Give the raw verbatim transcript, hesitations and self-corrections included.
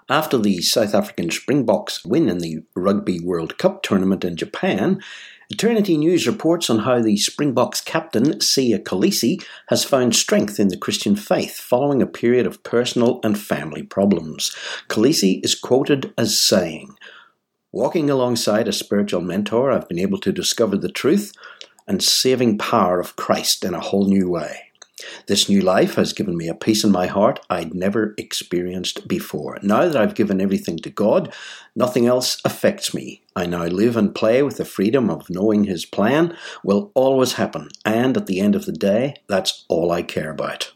After the South African Springboks win in the Rugby World Cup tournament in Japan, Eternity News reports on how the Springboks captain, Siya Kolisi, has found strength in the Christian faith following a period of personal and family problems. Kolisi is quoted as saying, "Walking alongside a spiritual mentor, I've been able to discover the truth and saving power of Christ in a whole new way. This new life has given me a peace in my heart I'd never experienced before. Now that I've given everything to God, nothing else affects me. I now live and play with the freedom of knowing His plan will always happen, and at the end of the day, that's all I care about."